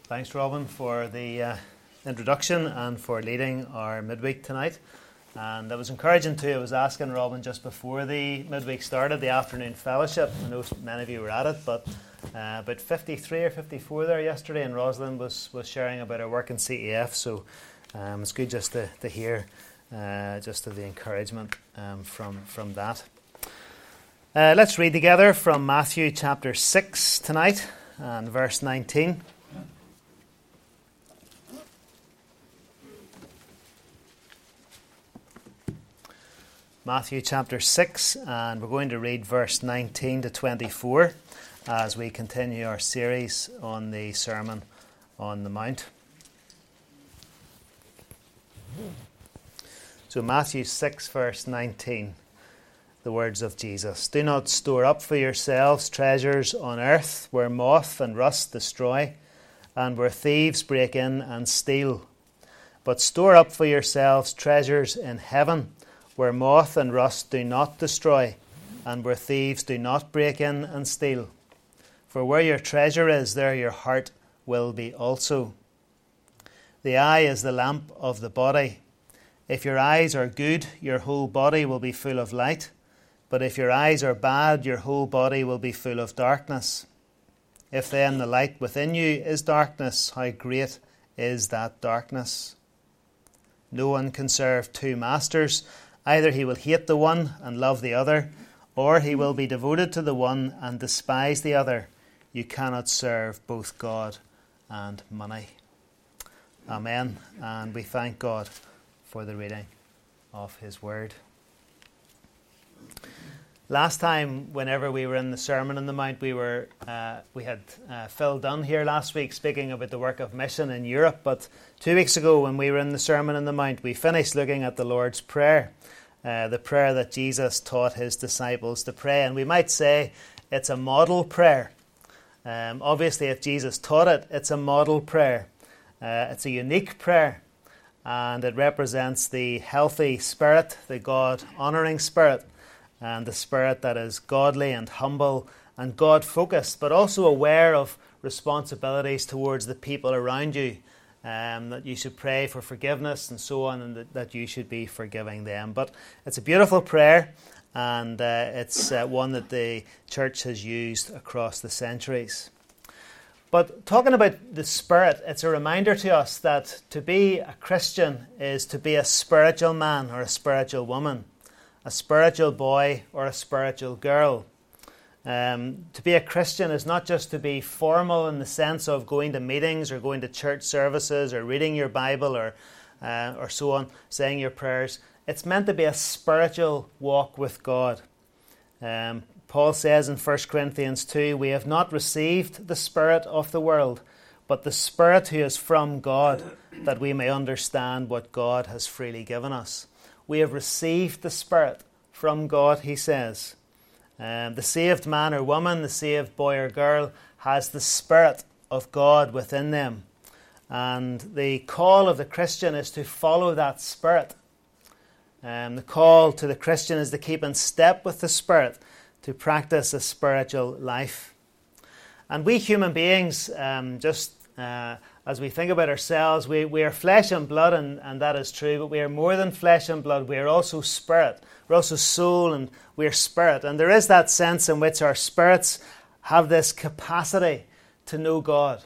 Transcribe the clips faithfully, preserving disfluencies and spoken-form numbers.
Thanks, Robin, for the uh, introduction and for leading our midweek tonight. And it was encouraging too. I was asking Robin just before the midweek started, the afternoon fellowship. I know many of you were at it, but uh, about fifty-three or fifty-four there yesterday, and Rosalind was, was sharing about her work in C E F. So um, it's good just to, to hear uh, just of the encouragement um, from, from that. Uh, let's read together from Matthew chapter six tonight and verse nineteen. Matthew chapter six, and we're going to read verse nineteen to twenty-four as we continue our series on the Sermon on the Mount. So Matthew six, verse nineteen, the words of Jesus. Do not store up for yourselves treasures on earth, where moth and rust destroy, and where thieves break in and steal. But store up for yourselves treasures in heaven, where moth and rust do not destroy, and where thieves do not break in and steal. For where your treasure is, there your heart will be also. The eye is the lamp of the body. If your eyes are good, your whole body will be full of light. But if your eyes are bad, your whole body will be full of darkness. If then the light within you is darkness, how great is that darkness? No one can serve two masters. Either he will hate the one and love the other, or he will be devoted to the one and despise the other. You cannot serve both God and money. Amen. And we thank God for the reading of his word. Last time, whenever we were in the Sermon on the Mount, we were uh, we had uh, Phil Dunn here last week speaking about the work of mission in Europe. But two weeks ago, when we were in the Sermon on the Mount, we finished looking at the Lord's Prayer, uh, the prayer that Jesus taught his disciples to pray. And we might say it's a model prayer. Um, obviously, if Jesus taught it, it's a model prayer. Uh, it's a unique prayer, and it represents the healthy spirit, the God-honouring spirit, and the spirit that is godly and humble and God-focused, but also aware of responsibilities towards the people around you, um, that you should pray for forgiveness and so on, and that, that you should be forgiving them. But it's a beautiful prayer, and uh, it's uh, one that the church has used across the centuries. But talking about the Spirit, it's a reminder to us that to be a Christian is to be a spiritual man or a spiritual woman, a spiritual boy or a spiritual girl. Um, to be a Christian is not just to be formal in the sense of going to meetings or going to church services or reading your Bible or uh, or so on, saying your prayers. It's meant to be a spiritual walk with God. Um, Paul says in First Corinthians two, we have not received the Spirit of the world, but the Spirit who is from God, that we may understand what God has freely given us. We have received the Spirit from God, he says. Um, the saved man or woman, the saved boy or girl, has the Spirit of God within them. And the call of the Christian is to follow that Spirit. Um, the call to the Christian is to keep in step with the Spirit, to practice a spiritual life. And we human beings, um, just uh, as we think about ourselves, we, we are flesh and blood, and, and that is true, but we are more than flesh and blood. We are also spirit. We're also soul, and we are spirit. And there is that sense in which our spirits have this capacity to know God.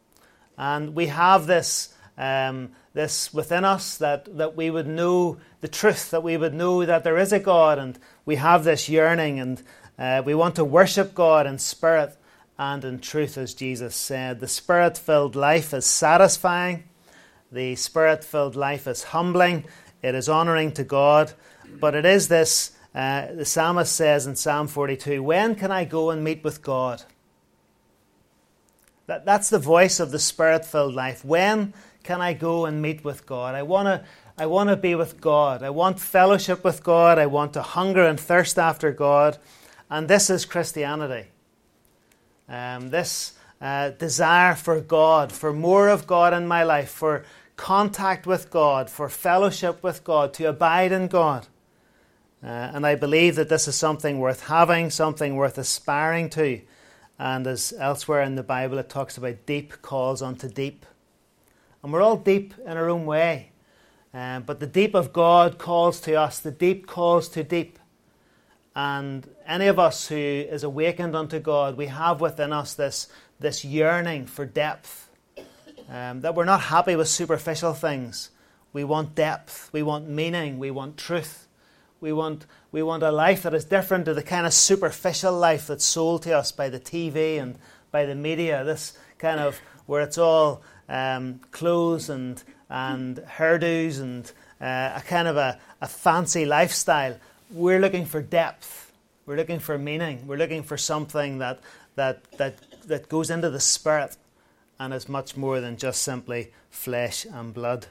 And we have this um, this within us, that, that we would know the truth, that we would know that there is a God, and we have this yearning, and uh, we want to worship God in spirit and in truth, as Jesus said. The Spirit-filled life is satisfying. The Spirit-filled life is humbling. It is honouring to God. But it is this, uh, the psalmist says in Psalm forty-two, when can I go and meet with God? That, that's the voice of the Spirit-filled life. When can I go and meet with God? I want to I want to be with God. I want fellowship with God. I want to hunger and thirst after God. And this is Christianity. Um, this uh, desire for God, for more of God in my life, for contact with God, for fellowship with God, to abide in God. Uh, and I believe that this is something worth having, something worth aspiring to, And as elsewhere in the Bible, it talks about deep calls unto deep. And we're all deep in our own way. Um, but the deep of God calls to us. The deep calls to deep. And any of us who is awakened unto God, we have within us this, this yearning for depth. Um, that we're not happy with superficial things. We want depth. We want meaning. We want truth. We want, we want a life that is different to the kind of superficial life that's sold to us by the T V and by the media. This kind of where it's all um, clothes and, and hairdos and uh, a kind of a, a fancy lifestyle. We're looking for depth. We're looking for meaning. We're looking for something that that that that goes into the spirit and is much more than just simply flesh and blood.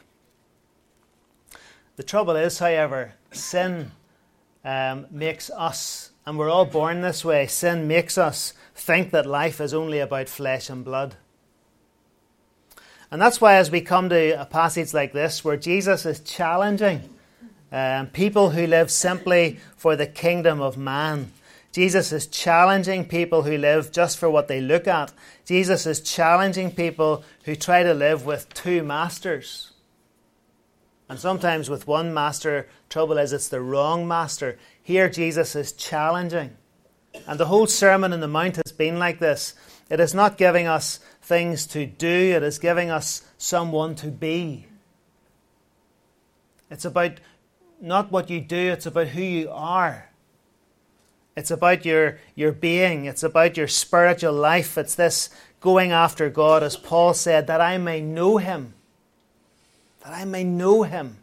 The trouble is, however, sin um, makes us, and we're all born this way, sin makes us think that life is only about flesh and blood. And that's why as we come to a passage like this, where Jesus is challenging um, people who live simply for the kingdom of man, Jesus is challenging people who live just for what they look at. Jesus is challenging people who try to live with two masters. And sometimes with one master, trouble is it's the wrong master. Here Jesus is challenging. And the whole Sermon on the Mount has been like this. It is not giving us things to do, it is giving us someone to be. It's about not what you do, it's about who you are. It's about your, your being. It's about your spiritual life. It's this going after God, as Paul said, that I may know him. That I may know him.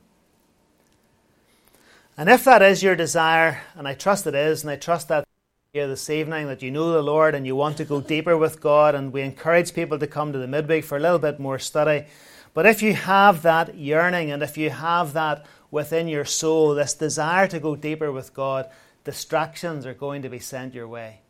And if that is your desire, and I trust it is, and I trust that here this evening, that you know the Lord and you want to go deeper with God, and we encourage people to come to the midweek for a little bit more study. But if you have that yearning, and if you have that within your soul, this desire to go deeper with God, distractions are going to be sent your way.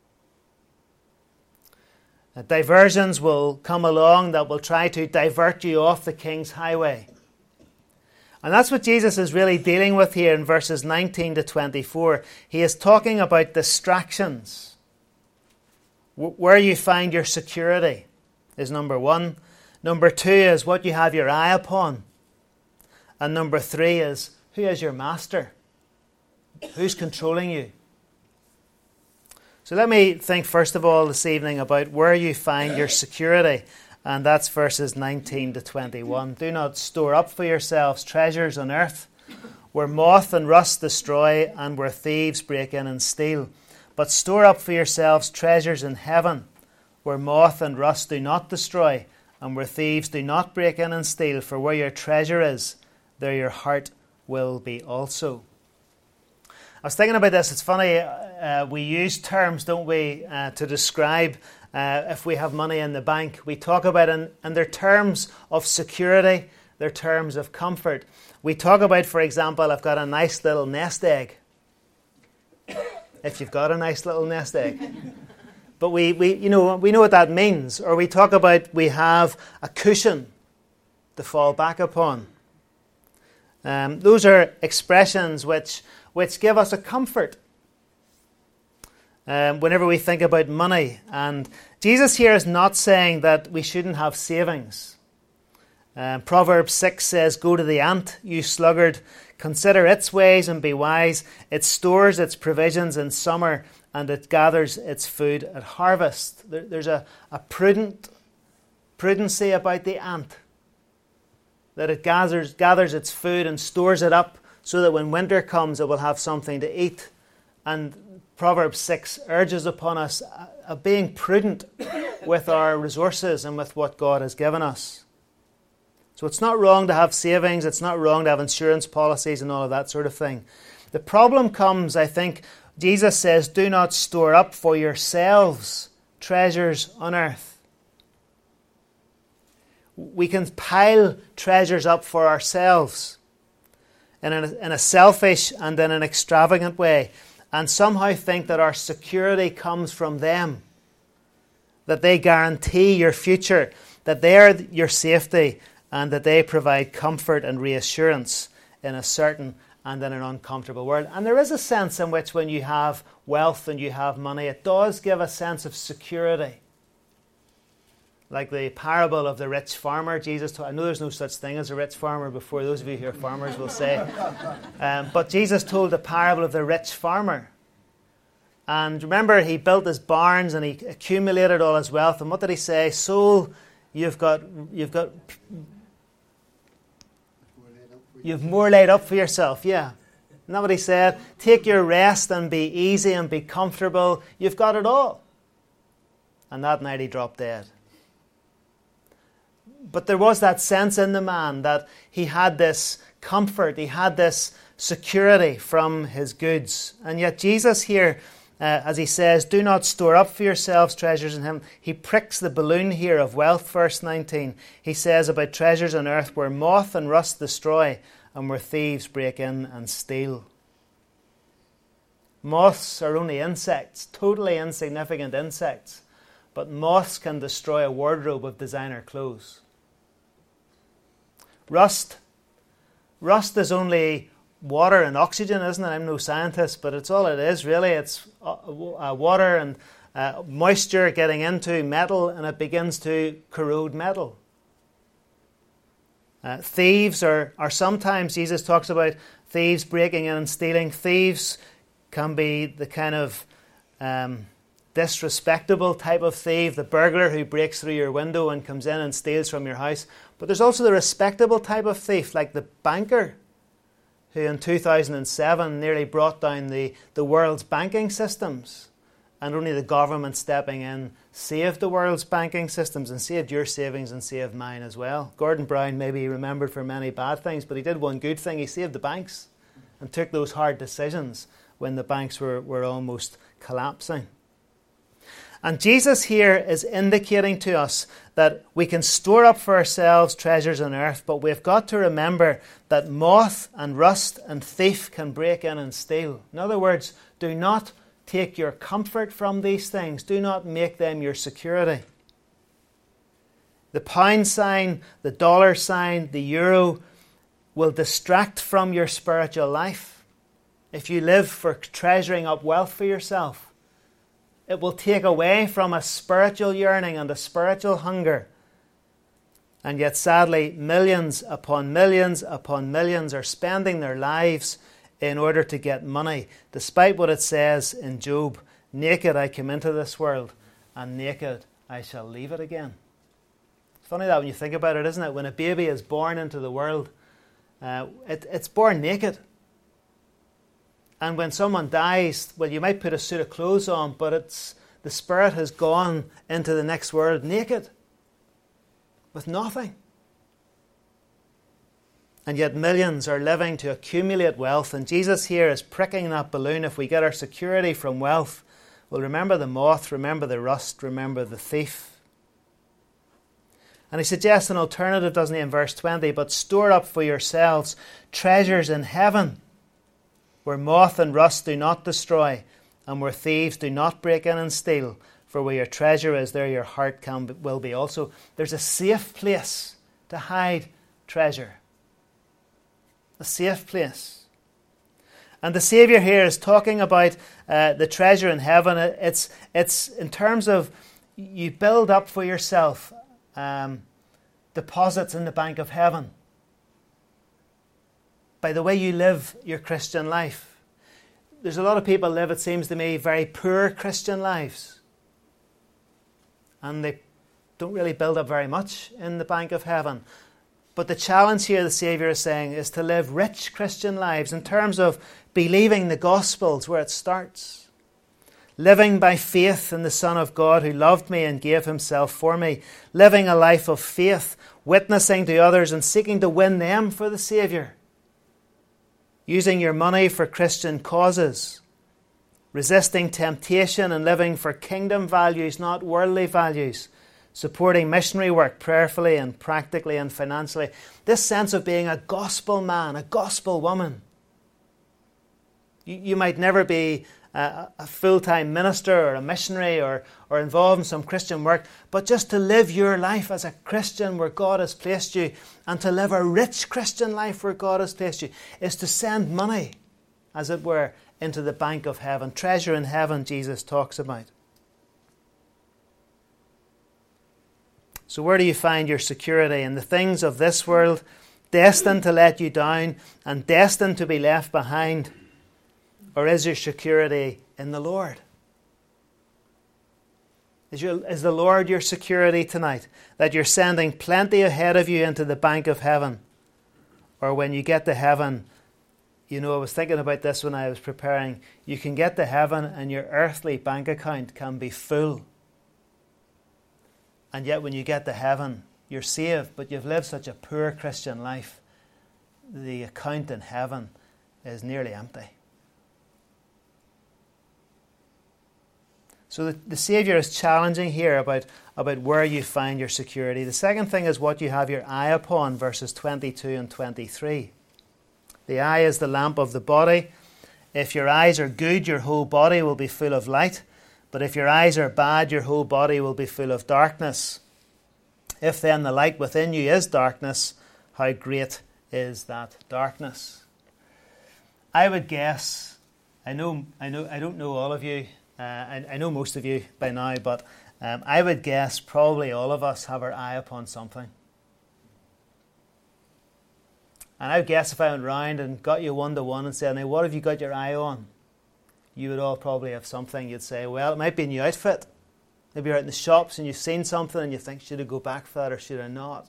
Uh, diversions will come along that will try to divert you off the King's highway. And that's what Jesus is really dealing with here in verses nineteen to twenty-four. He is talking about distractions. W- where you find your security is number one. Number two is what you have your eye upon. And number three is who is your master? Who's controlling you? So let me think first of all this evening about where you find your security. And that's verses nineteen to twenty-one. Do not store up for yourselves treasures on earth, where moth and rust destroy and where thieves break in and steal. But store up for yourselves treasures in heaven, where moth and rust do not destroy and where thieves do not break in and steal. For where your treasure is, there your heart will be also. I was thinking about this. It's funny, uh, we use terms, don't we, uh, to describe uh, if we have money in the bank. We talk about it, and they're terms of security, they're terms of comfort. We talk about, for example, I've got a nice little nest egg. If you've got a nice little nest egg. But we, we, you know, we know what that means. Or we talk about we have a cushion to fall back upon. Um, those are expressions which which give us a comfort um, whenever we think about money. And Jesus here is not saying that we shouldn't have savings. Um, Proverbs six says, "Go to the ant, you sluggard, consider its ways and be wise. It stores its provisions in summer and it gathers its food at harvest." There, there's a, a prudent prudency about the ant, that it gathers, gathers its food and stores it up so that when winter comes it will have something to eat. And Proverbs six urges upon us a, a being prudent with our resources and with what God has given us. So it's not wrong to have savings, it's not wrong to have insurance policies and all of that sort of thing. The problem comes, I think, Jesus says, do not store up for yourselves treasures on earth. We can pile treasures up for ourselves in a, in a selfish and in an extravagant way, and somehow think that our security comes from them, that they guarantee your future, that they are your safety, and that they provide comfort and reassurance in a certain and in an uncomfortable world. And there is a sense in which when you have wealth and you have money, it does give a sense of security. Like the parable of the rich farmer, Jesus told, I know there's no such thing as a rich farmer before, those of you who are farmers will say. Um, but Jesus told the parable of the rich farmer. And remember, he built his barns and he accumulated all his wealth. And what did he say? Soul, you've got, you've got, you've more laid up for yourself. Yeah. Isn't that what he said? Take your rest and be easy and be comfortable. You've got it all. And that night he dropped dead. But there was that sense in the man that he had this comfort, he had this security from his goods. And yet Jesus here, uh, as he says, do not store up for yourselves treasures in him. He pricks the balloon here of wealth, verse nineteen. He says about treasures on earth where moth and rust destroy and where thieves break in and steal. Moths are only insects, totally insignificant insects. But moths can destroy a wardrobe of designer clothes. Rust. Rust is only water and oxygen, isn't it? I'm no scientist, but it's all it is, really. It's uh, water and uh, moisture getting into metal, and it begins to corrode metal. Uh, thieves are, are sometimes, Jesus talks about thieves breaking in and stealing. Thieves can be the kind of um, disrespectable type of thief, the burglar who breaks through your window and comes in and steals from your house. But there's also the respectable type of thief, like the banker, who in two thousand seven nearly brought down the, the world's banking systems. And only the government stepping in saved the world's banking systems and saved your savings and saved mine as well. Gordon Brown may be remembered for many bad things, but he did one good thing. He saved the banks and took those hard decisions when the banks were, were almost collapsing. And Jesus here is indicating to us that we can store up for ourselves treasures on earth, but we've got to remember that moth and rust and thief can break in and steal. In other words, do not take your comfort from these things. Do not make them your security. The pound sign, the dollar sign, the euro will distract from your spiritual life. If you live for treasuring up wealth for yourself, it will take away from a spiritual yearning and a spiritual hunger. And yet, sadly, millions upon millions upon millions are spending their lives in order to get money. Despite what it says in Job, naked I came into this world, and naked I shall leave it again. It's funny that when you think about it, isn't it? When a baby is born into the world, uh, it, it's born naked. And when someone dies, well, you might put a suit of clothes on, but it's the spirit has gone into the next world naked, with nothing. And yet millions are living to accumulate wealth. And Jesus here is pricking that balloon. If we get our security from wealth, well, remember the moth, remember the rust, remember the thief. And he suggests an alternative, doesn't he, in verse twenty? But store up for yourselves treasures in heaven, where moth and rust do not destroy, and where thieves do not break in and steal. For where your treasure is, there your heart can, will be also. There's a safe place to hide treasure. A safe place. And the Saviour here is talking about uh, the treasure in heaven. It's, it's in terms of you build up for yourself um, deposits in the bank of heaven by the way you live your Christian life. There's a lot of people live, it seems to me, very poor Christian lives. And they don't really build up very much in the bank of heaven. But the challenge here, the Saviour is saying, is to live rich Christian lives in terms of believing the Gospels where it starts. Living by faith in the Son of God who loved me and gave himself for me. Living a life of faith, witnessing to others and seeking to win them for the Saviour. Using your money for Christian causes. Resisting temptation and living for kingdom values, not worldly values. Supporting missionary work prayerfully and practically and financially. This sense of being a gospel man, a gospel woman. You, you might never be a, a full-time minister or a missionary or, or involved in some Christian work, but just to live your life as a Christian where God has placed you, and to live a rich Christian life where God has placed you, is to send money, as it were, into the bank of heaven. Treasure in heaven, Jesus talks about. So where do you find your security? In the things of this world, destined to let you down and destined to be left behind? Or is your security in the Lord? Is, your, is the Lord your security tonight? That you're sending plenty ahead of you into the bank of heaven? Or when you get to heaven, you know, I was thinking about this when I was preparing, you can get to heaven and your earthly bank account can be full. And yet when you get to heaven, you're saved, but you've lived such a poor Christian life, the account in heaven is nearly empty. So the, the Saviour is challenging here about, about where you find your security. The second thing is what you have your eye upon, verses twenty-two and twenty-three. The eye is the lamp of the body. If your eyes are good, your whole body will be full of light. But if your eyes are bad, your whole body will be full of darkness. If then the light within you is darkness, how great is that darkness? I would guess, I know, I know, I don't know all of you, uh, I, I know most of you by now, but um, I would guess probably all of us have our eye upon something. And I would guess if I went round and got you one to one and said, now what have you got your eye on? You would all probably have something. You'd say, well, it might be a new outfit. Maybe you're out in the shops and you've seen something and you think, should I go back for that or should I not?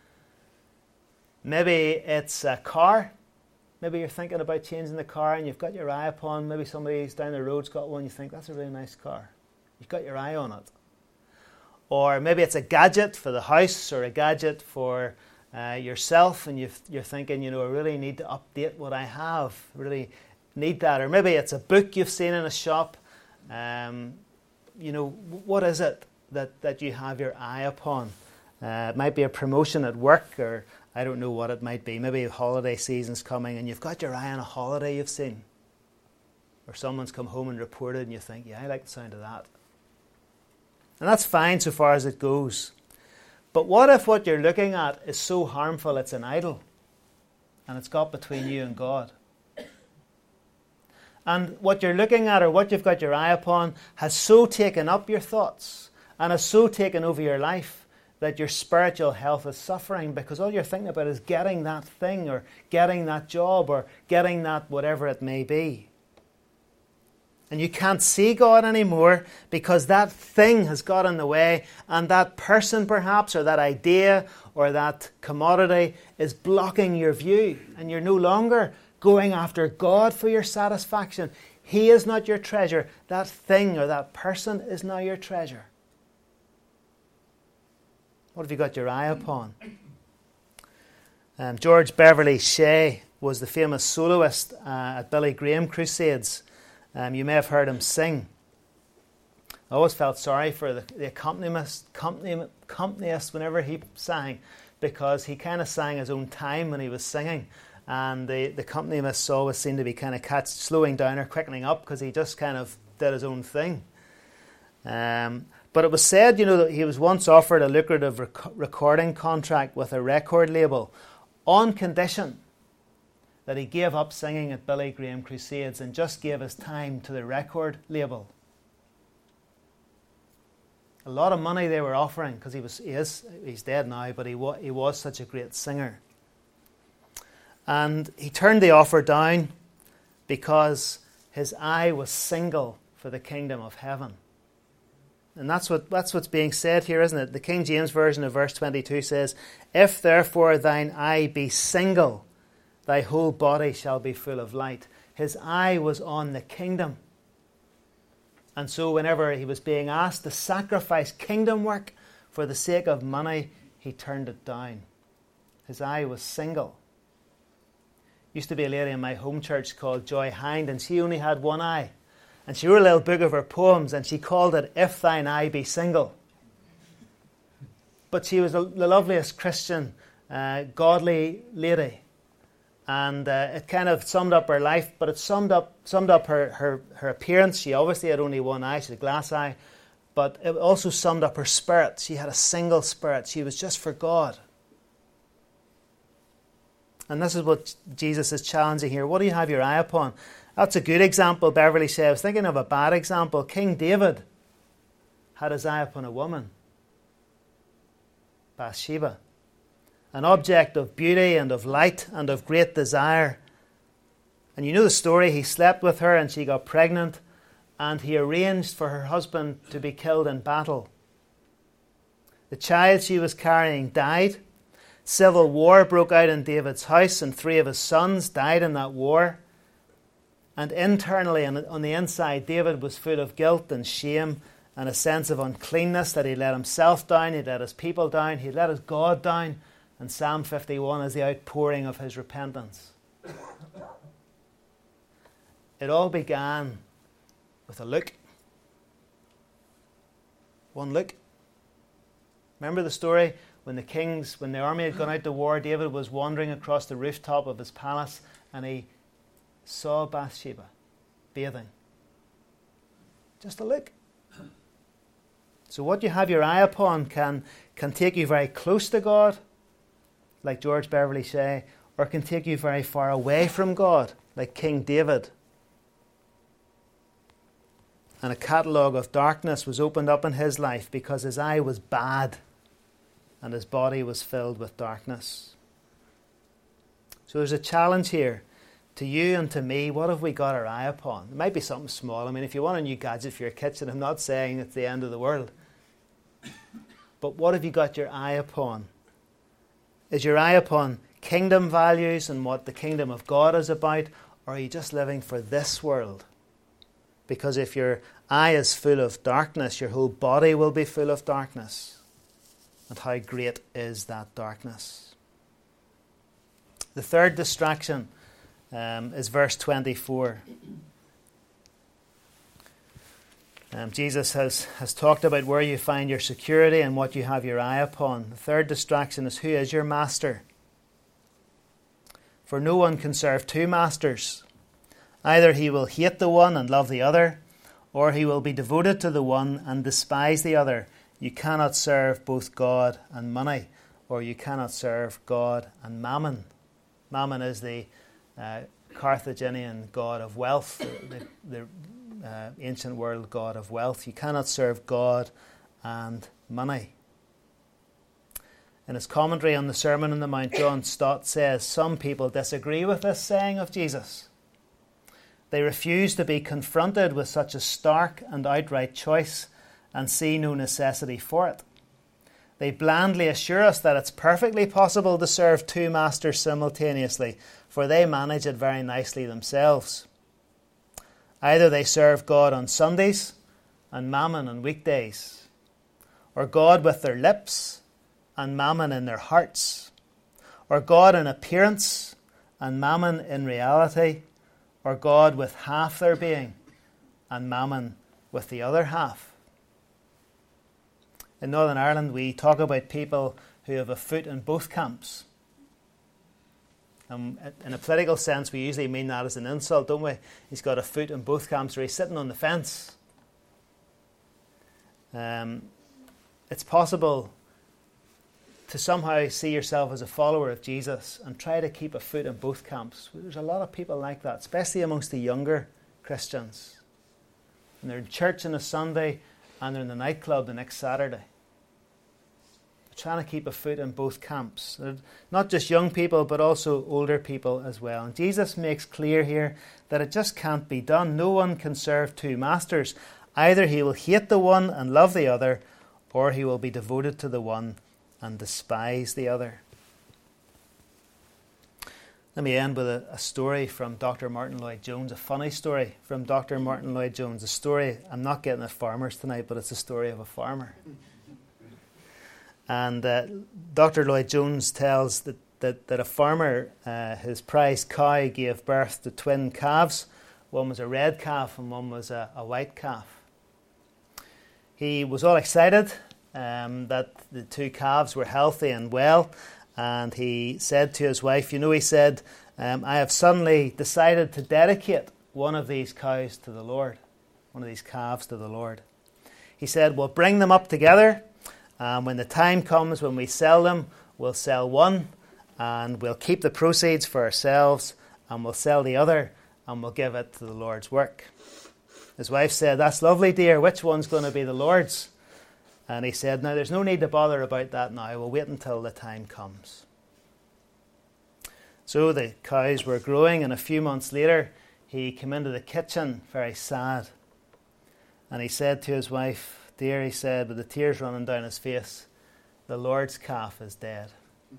Maybe it's a car. Maybe you're thinking about changing the car and you've got your eye upon, maybe somebody's down the road's got one, you think, that's a really nice car. You've got your eye on it. Or maybe it's a gadget for the house or a gadget for uh, yourself and you've, you're thinking, you know, I really need to update what I have. Really need that. Or maybe it's a book you've seen in a shop. Um, you know, what is it that, that you have your eye upon? Uh, it might be a promotion at work, or I don't know what it might be. Maybe holiday season's coming and you've got your eye on a holiday you've seen. Or someone's come home and reported and you think, yeah, I like the sound of that. And that's fine so far as it goes. But what if what you're looking at is so harmful it's an idol and it's got between you and God? And what you're looking at or what you've got your eye upon has so taken up your thoughts and has so taken over your life that your spiritual health is suffering because all you're thinking about is getting that thing or getting that job or getting that whatever it may be. And you can't see God anymore because that thing has got in the way, and that person perhaps or that idea or that commodity is blocking your view, and you're no longer going after God for your satisfaction. He is not your treasure. That thing or that person is now your treasure. What have you got your eye upon? Um, George Beverly Shea was the famous soloist uh, at Billy Graham crusades. Um, you may have heard him sing. I always felt sorry for the, the accompanist, accompanist, accompanist whenever he sang, because he kind of sang his own time when he was singing. And the, the accompanist always seemed to be kind of catch, slowing down or quickening up because he just kind of did his own thing. Um, but it was said, you know, that he was once offered a lucrative rec- recording contract with a record label on condition that he gave up singing at Billy Graham crusades and just gave his time to the record label. A lot of money they were offering because he was he is he's dead now, but he wa- he was such a great singer. And he turned the offer down because his eye was single for the kingdom of heaven. And that's what that's what's being said here, isn't it? The King James Version of verse twenty-two says, "If therefore thine eye be single, thy whole body shall be full of light." His eye was on the kingdom. And so whenever he was being asked to sacrifice kingdom work for the sake of money, he turned it down. His eye was single. Used to be a lady in my home church called Joy Hind, and she only had one eye. And she wrote a little book of her poems, and she called it "If Thine Eye Be Single." But she was the loveliest Christian, uh, godly lady. And uh, it kind of summed up her life, but it summed up summed up her, her, her appearance. She obviously had only one eye, she had a glass eye, but it also summed up her spirit. She had a single spirit. She was just for God. And this is what Jesus is challenging here. What do you have your eye upon? That's a good example, Beverly said. I was thinking of a bad example. King David had his eye upon a woman, Bathsheba. An object of beauty and of light and of great desire. And you know the story. He slept with her and she got pregnant, and he arranged for her husband to be killed in battle. The child she was carrying died. Civil war broke out in David's house, and three of his sons died in that war. And internally, on the inside, David was full of guilt and shame and a sense of uncleanness, that he let himself down, he let his people down, he let his God down. And Psalm fifty-one is the outpouring of his repentance. It all began with a look. One look. Remember the story when the kings, when the army had gone out to war, David was wandering across the rooftop of his palace and he saw Bathsheba bathing. Just a look. So what you have your eye upon can, can take you very close to God, like George Beverly Shea, or can take you very far away from God, like King David. And a catalogue of darkness was opened up in his life because his eye was bad and his body was filled with darkness. So there's a challenge here to you and to me. What have we got our eye upon? It might be something small. I mean, if you want a new gadget for your kitchen, I'm not saying it's the end of the world. But what have you got your eye upon? Is your eye upon kingdom values and what the kingdom of God is about? Or are you just living for this world? Because if your eye is full of darkness, your whole body will be full of darkness. And how great is that darkness? The third distraction um, is verse twenty-four. Um, Jesus has, has talked about where you find your security and what you have your eye upon. The third distraction is, who is your master? For no one can serve two masters. Either he will hate the one and love the other, or he will be devoted to the one and despise the other. You cannot serve both God and money, or you cannot serve God and mammon. Mammon is the uh, Carthaginian god of wealth, the, the uh, ancient world god of wealth. You cannot serve God and money. In his commentary on the Sermon on the Mount, John Stott says, some people disagree with this saying of Jesus. They refuse to be confronted with such a stark and outright choice and see no necessity for it. They blandly assure us that it's perfectly possible to serve two masters simultaneously, for they manage it very nicely themselves. Either they serve God on Sundays and mammon on weekdays, or God with their lips and mammon in their hearts, or God in appearance and mammon in reality, or God with half their being and mammon with the other half. In Northern Ireland, we talk about people who have a foot in both camps. Um, in a political sense, we usually mean that as an insult, don't we? He's got a foot in both camps, or he's sitting on the fence. Um, it's possible to somehow see yourself as a follower of Jesus and try to keep a foot in both camps. There's a lot of people like that, especially amongst the younger Christians. And they're in church on a Sunday and they're in the nightclub the next Saturday. They're trying to keep a foot in both camps. They're not just young people, but also older people as well. And Jesus makes clear here that it just can't be done. No one can serve two masters. Either he will hate the one and love the other, or he will be devoted to the one and despise the other. Let me end with a, a story from Doctor Martin Lloyd-Jones, a funny story from Doctor Martin Lloyd-Jones. A story, I'm not getting at farmers tonight, but it's a story of a farmer. And uh, Doctor Lloyd-Jones tells that, that, that a farmer, uh, his prized cow, gave birth to twin calves. One was a red calf and one was a, a white calf. He was all excited Um, that the two calves were healthy and well, and he said to his wife, you know, he said, um, I have suddenly decided to dedicate one of these cows to the Lord, one of these calves to the Lord. He said, we'll bring them up together, and when the time comes when we sell them, we'll sell one, and we'll keep the proceeds for ourselves, and we'll sell the other, and we'll give it to the Lord's work. His wife said, that's lovely, dear. Which one's going to be the Lord's? And he said, no, there's no need to bother about that now. We'll wait until the time comes. So the cows were growing, and a few months later, he came into the kitchen very sad. And he said to his wife, dear, he said, with the tears running down his face, the Lord's calf is dead.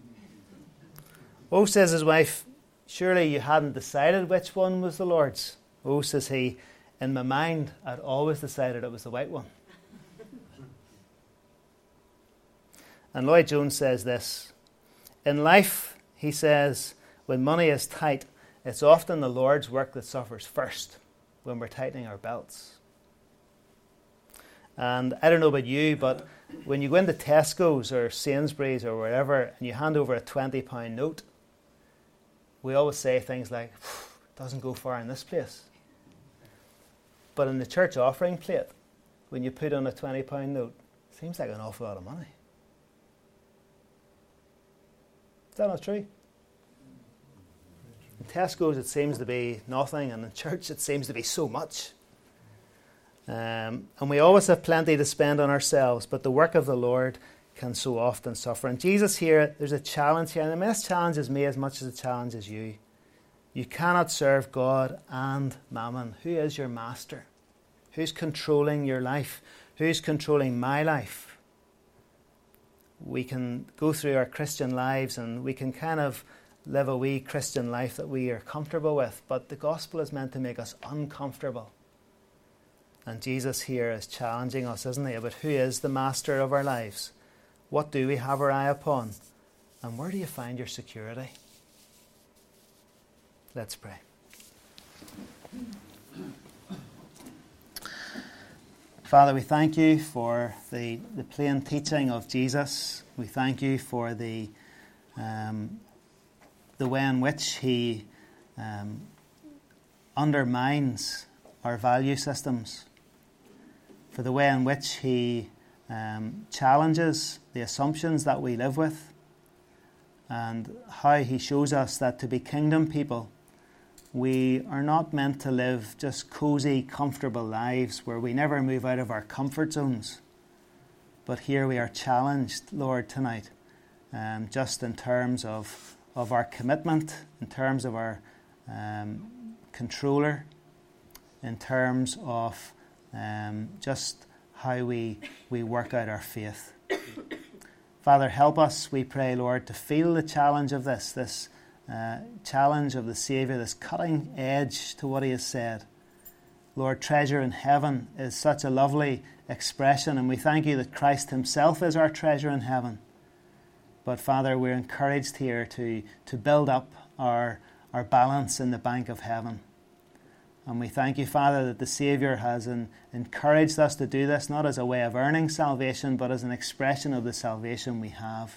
Oh, says his wife, surely you hadn't decided which one was the Lord's. Oh, says he, in my mind, I'd always decided it was the white one. And Lloyd Jones says this, in life, he says, when money is tight, it's often the Lord's work that suffers first when we're tightening our belts. And I don't know about you, but when you go into Tesco's or Sainsbury's or wherever and you hand over a twenty pound note, we always say things like, it doesn't go far in this place. But in the church offering plate, when you put on a twenty pound note, it seems like an awful lot of money. Is that not true? In Tesco's it seems to be nothing, and in church it seems to be so much. Um, and we always have plenty to spend on ourselves, but the work of the Lord can so often suffer. And Jesus here, there's a challenge here, and I mean, this challenges me as much as it challenges you. You cannot serve God and mammon. Who is your master? Who's controlling your life? Who's controlling my life? We can go through our Christian lives and we can kind of live a wee Christian life that we are comfortable with, but the gospel is meant to make us uncomfortable. And Jesus here is challenging us, isn't he, about who is the master of our lives? What do we have our eye upon? And where do you find your security? Let's pray. Father, we thank you for the, the plain teaching of Jesus. We thank you for the um, the way in which he um, undermines our value systems, for the way in which he um, challenges the assumptions that we live with, and how he shows us that to be kingdom people, we are not meant to live just cosy, comfortable lives where we never move out of our comfort zones. But here we are challenged, Lord, tonight, um, just in terms of, of our commitment, in terms of our um, controller, in terms of um, just how we, we work out our faith. Father, help us, we pray, Lord, to feel the challenge of this, this uh, challenge of the Saviour, this cutting edge to what he has said. Lord, treasure in heaven is such a lovely expression, and we thank you that Christ himself is our treasure in heaven. But Father, we're encouraged here to, to build up our, our balance in the bank of heaven. And we thank you, Father, that the Saviour has in, encouraged us to do this, not as a way of earning salvation, but as an expression of the salvation we have.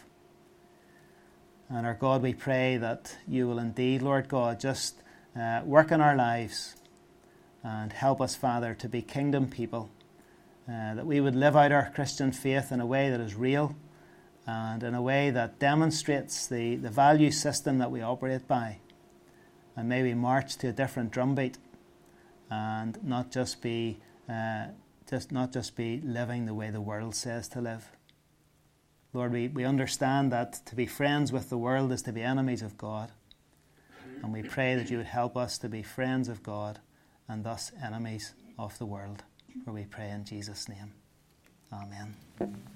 And our God, we pray that you will indeed, Lord God, just uh, work in our lives and help us, Father, to be kingdom people, uh, that we would live out our Christian faith in a way that is real and in a way that demonstrates the, the value system that we operate by. And may we march to a different drumbeat and not just be uh, just not just be living the way the world says to live. Lord, we, we understand that to be friends with the world is to be enemies of God. And we pray that you would help us to be friends of God and thus enemies of the world. For we pray in Jesus' name. Amen.